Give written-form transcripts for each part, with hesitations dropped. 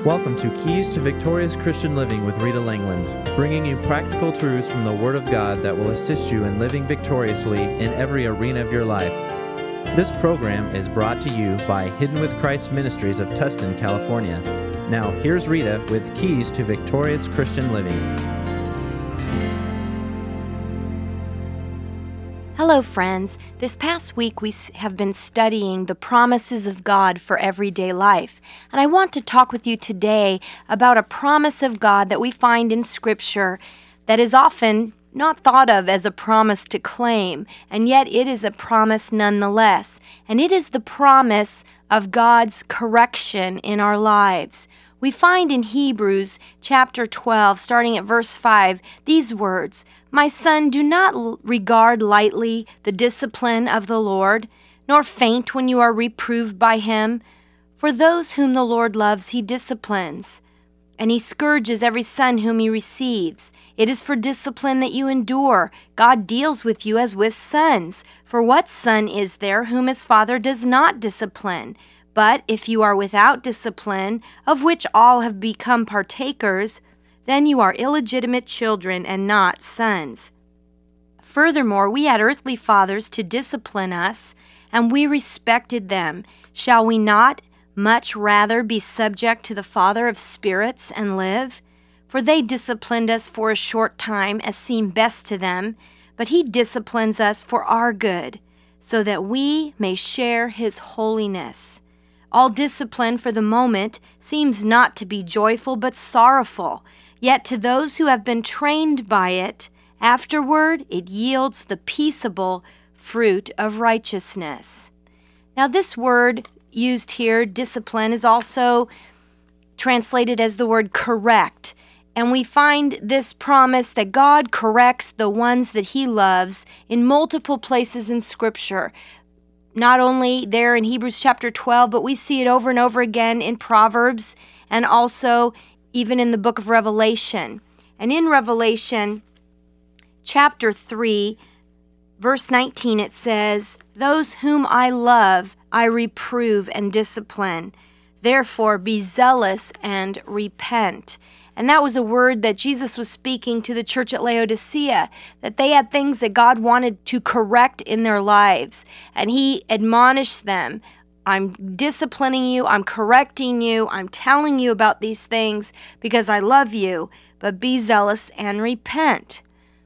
Welcome to Keys to Victorious Christian Living with Rita Langland, bringing you practical truths from the Word of God that will assist you in living victoriously in every arena of your life. This program is brought to you by Hidden with Christ Ministries of Tustin, California. Now, here's Rita with Keys to Victorious Christian Living. Hello, friends. This past week we have been studying the promises of God for everyday life. And I want to talk with you today about a promise of God that we find in Scripture that is often not thought of as a promise to claim, and yet it is a promise nonetheless. And it is the promise of God's correction in our lives. We find in Hebrews chapter 12, starting at verse 5, these words, "My son, do not regard lightly the discipline of the Lord, nor faint when you are reproved by him. For those whom the Lord loves, he disciplines, and he scourges every son whom he receives. It is for discipline that you endure. God deals with you as with sons. For what son is there whom his father does not discipline? But if you are without discipline, of which all have become partakers, then you are illegitimate children and not sons. Furthermore, we had earthly fathers to discipline us, and we respected them. Shall we not much rather be subject to the Father of spirits and live? For they disciplined us for a short time as seemed best to them, but he disciplines us for our good, so that we may share his holiness. All discipline for the moment seems not to be joyful but sorrowful, yet to those who have been trained by it, afterward it yields the peaceable fruit of righteousness." Now this word used here, discipline, is also translated as the word correct. And we find this promise that God corrects the ones that he loves in multiple places in Scripture. Not only there in Hebrews chapter 12, but we see it over and over again in Proverbs and also even in the book of Revelation. And in Revelation chapter 3, verse 19, it says, "Those whom I love, I reprove and discipline. Therefore be zealous and repent." And that was a word that Jesus was speaking to the church at Laodicea, that they had things that God wanted to correct in their lives. And he admonished them, I'm disciplining you, I'm correcting you, I'm telling you about these things because I love you, but be zealous and repent.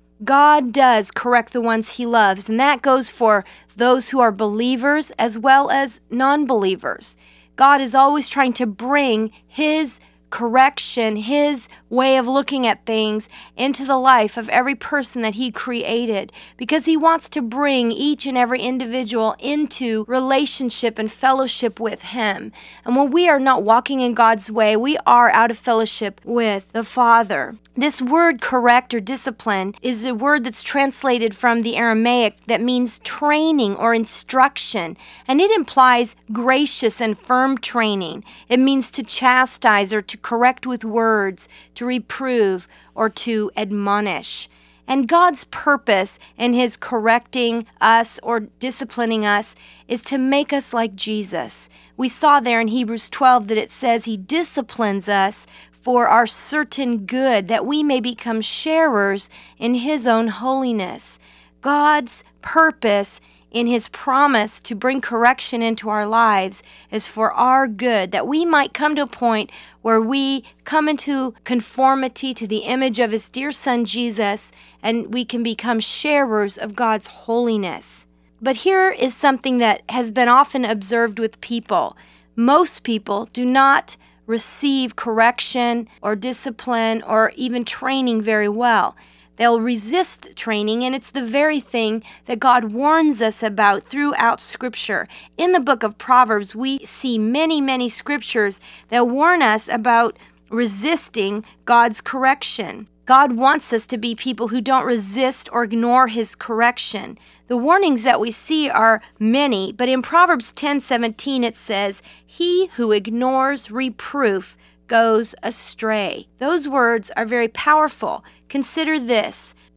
God does correct the ones he loves, and that goes for those who are believers as well as non-believers. God is always trying to bring his correction, his way of looking at things into the life of every person that he created, because he wants to bring each and every individual into relationship and fellowship with him. And when we are not walking in God's way, we are out of fellowship with the Father. This word correct or discipline is a word that's translated from the Aramaic that means training or instruction, and it implies gracious and firm training. It means to chastise or to correct with words, to reprove or to admonish. And God's purpose in his correcting us or disciplining us is to make us like Jesus. We saw there in Hebrews 12 that it says he disciplines us for our certain good, that we may become sharers in his own holiness. God's purpose in his promise to bring correction into our lives is for our good, that we might come to a point where we come into conformity to the image of his dear Son Jesus, and we can become sharers of God's holiness. But here is something that has been often observed with people. Most people do not receive correction or discipline or even training very well. They'll resist training, and it's the very thing that God warns us about throughout Scripture. In the book of Proverbs, we see many, many scriptures that warn us about resisting God's correction. God wants us to be people who don't resist or ignore his correction. The warnings that we see are many, but in Proverbs 10:17 it says, "He who ignores reproof goes astray." Those words are very powerful. Consider this.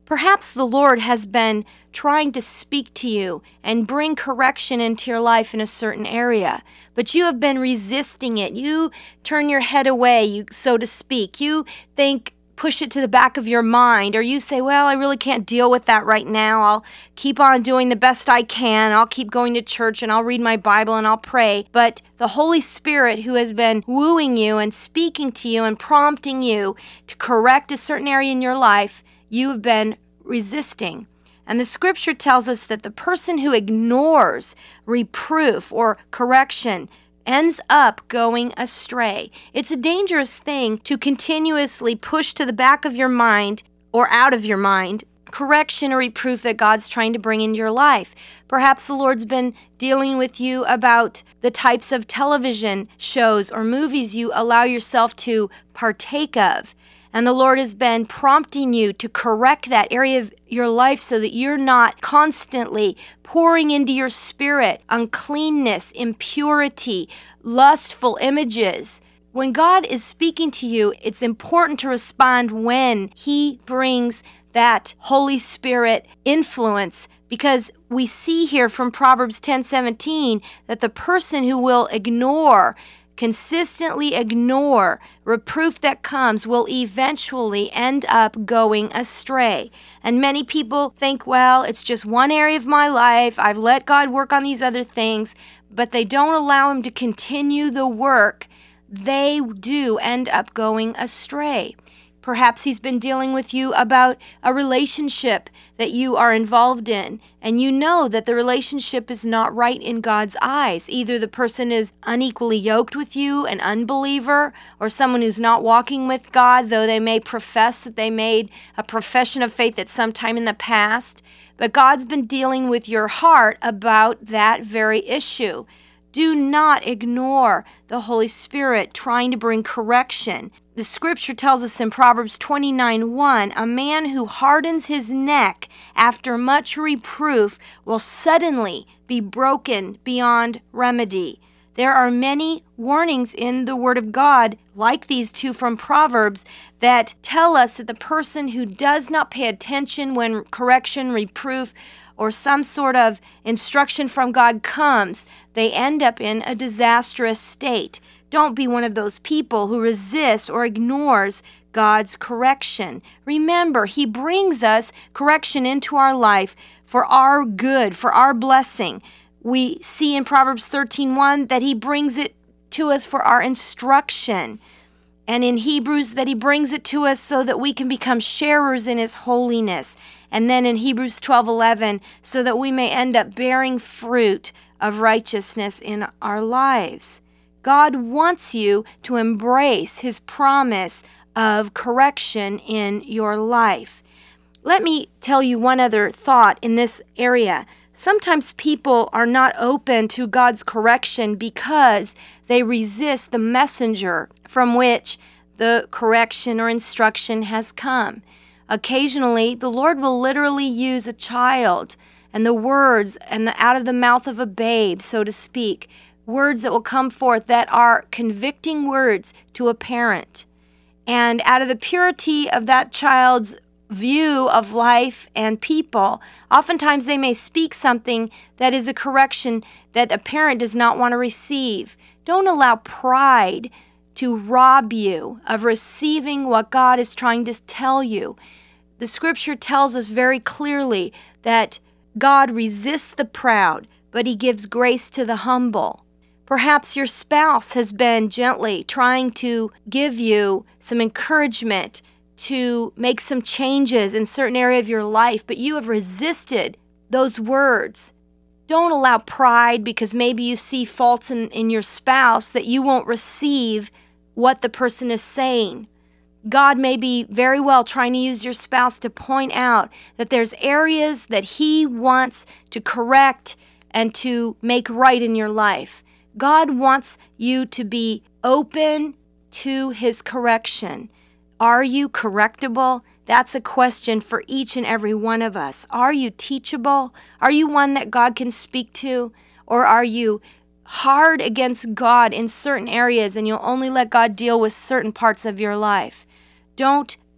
Perhaps the Lord has been trying to speak to you and bring correction into your life in a certain area, but you have been resisting it. You turn your head away, so to speak. You push it to the back of your mind, or you say, well, I really can't deal with that right now. I'll keep on doing the best I can. I'll keep going to church and I'll read my Bible and I'll pray. But the Holy Spirit, who has been wooing you and speaking to you and prompting you to correct a certain area in your life, you have been resisting. And the scripture tells us that the person who ignores reproof or correction ends up going astray. It's a dangerous thing to continuously push to the back of your mind or out of your mind correction or reproof that God's trying to bring into your life. Perhaps the Lord's been dealing with you about the types of television shows or movies you allow yourself to partake of. And the Lord has been prompting you to correct that area of your life so that you're not constantly pouring into your spirit uncleanness, impurity, lustful images. When God is speaking to you, it's important to respond when He brings that Holy Spirit influence, because we see here from Proverbs 10:17 that the person who will consistently ignore reproof that comes will eventually end up going astray. And many people think, well, it's just one area of my life. I've let God work on these other things, but they don't allow Him to continue the work. They do end up going astray. Perhaps He's been dealing with you about a relationship that you are involved in, and you know that the relationship is not right in God's eyes. Either the person is unequally yoked with you, an unbeliever, or someone who's not walking with God, though they may profess that they made a profession of faith at some time in the past. But God's been dealing with your heart about that very issue. Do not ignore the Holy Spirit trying to bring correction. The scripture tells us in Proverbs 29:1, a man who hardens his neck after much reproof will suddenly be broken beyond remedy. There are many warnings in the Word of God, like these two from Proverbs, that tell us that the person who does not pay attention when correction, reproof, or some sort of instruction from God comes, they end up in a disastrous state. Don't be one of those people who resists or ignores God's correction. Remember, He brings us correction into our life for our good, for our blessing. We see in Proverbs 13:1 that He brings it to us for our instruction. And in Hebrews that He brings it to us so that we can become sharers in His holiness. And then in Hebrews 12:11, so that we may end up bearing fruit of righteousness in our lives. God wants you to embrace His promise of correction in your life. Let me tell you one other thought in this area. Sometimes people are not open to God's correction because they resist the messenger from which the correction or instruction has come. Occasionally, the Lord will literally use a child and the words and out of the mouth of a babe, so to speak, words that will come forth that are convicting words to a parent. And out of the purity of that child's view of life and people, oftentimes they may speak something that is a correction that a parent does not want to receive. Don't allow pride to rob you of receiving what God is trying to tell you. The scripture tells us very clearly that God resists the proud, but He gives grace to the humble. Perhaps your spouse has been gently trying to give you some encouragement to make some changes in certain area of your life, but you have resisted those words. Don't allow pride, because maybe you see faults in your spouse, that you won't receive what the person is saying. God may be very well trying to use your spouse to point out that there's areas that He wants to correct and to make right in your life. God wants you to be open to His correction. Are you correctable? That's a question for each and every one of us. Are you teachable? Are you one that God can speak to? Or are you hard against God in certain areas and you'll only let God deal with certain parts of your life? Don't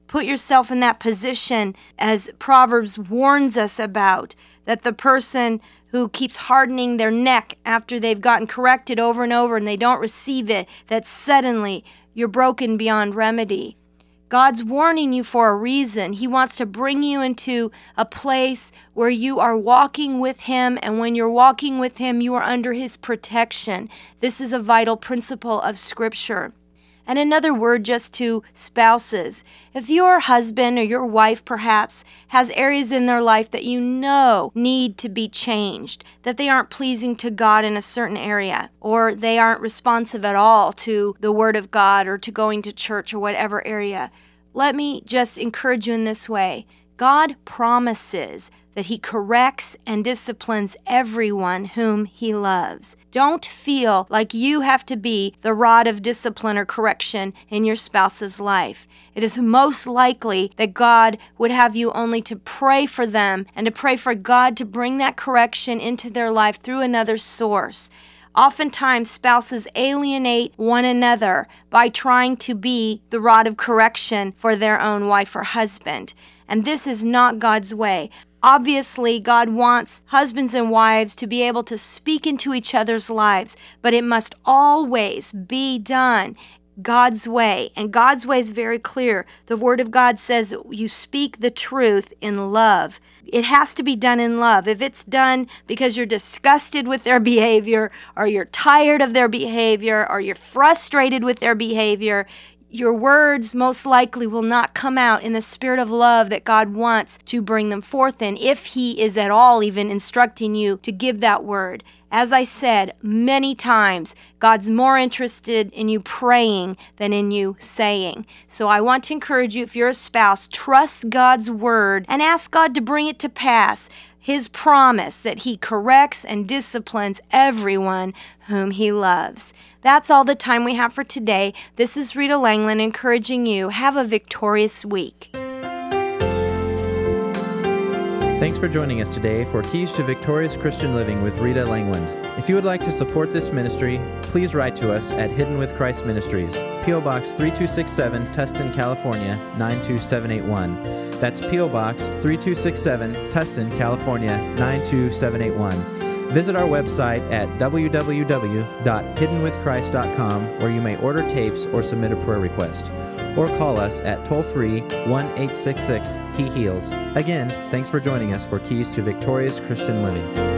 put yourself in that position, as Proverbs warns us about, that the person who keeps hardening their neck after they've gotten corrected over and over and they don't receive it, that suddenly you're broken beyond remedy. God's warning you for a reason. He wants to bring you into a place where you are walking with Him, and when you're walking with Him, you are under His protection. This is a vital principle of Scripture. And another word just to spouses. If your husband or your wife perhaps has areas in their life that you know need to be changed, that they aren't pleasing to God in a certain area, or they aren't responsive at all to the Word of God or to going to church or whatever area, let me just encourage you in this way. God promises that He corrects and disciplines everyone whom He loves. Don't feel like you have to be the rod of discipline or correction in your spouse's life. It is most likely that God would have you only to pray for them and to pray for God to bring that correction into their life through another source. Oftentimes, spouses alienate one another by trying to be the rod of correction for their own wife or husband. And this is not God's way. Obviously, God wants husbands and wives to be able to speak into each other's lives, but it must always be done God's way. And God's way is very clear. The Word of God says you speak the truth in love. It has to be done in love. If it's done because you're disgusted with their behavior, or you're tired of their behavior, or you're frustrated with their behavior, your words most likely will not come out in the spirit of love that God wants to bring them forth in, if He is at all even instructing you to give that word. As I said many times, God's more interested in you praying than in you saying. So I want to encourage you, if you're a spouse, trust God's word and ask God to bring it to pass. His promise that He corrects and disciplines everyone whom He loves. That's all the time we have for today. This is Rita Langland encouraging you. Have a victorious week. Thanks for joining us today for Keys to Victorious Christian Living with Rita Langland. If you would like to support this ministry, please write to us at Hidden with Christ Ministries, P.O. Box 3267, Tustin, California, 92781. That's P.O. Box 3267, Tustin, California, 92781. Visit our website at www.hiddenwithchrist.com, where you may order tapes or submit a prayer request. Or call us at toll-free 1-866-HE-HEALS. Again, thanks for joining us for Keys to Victorious Christian Living.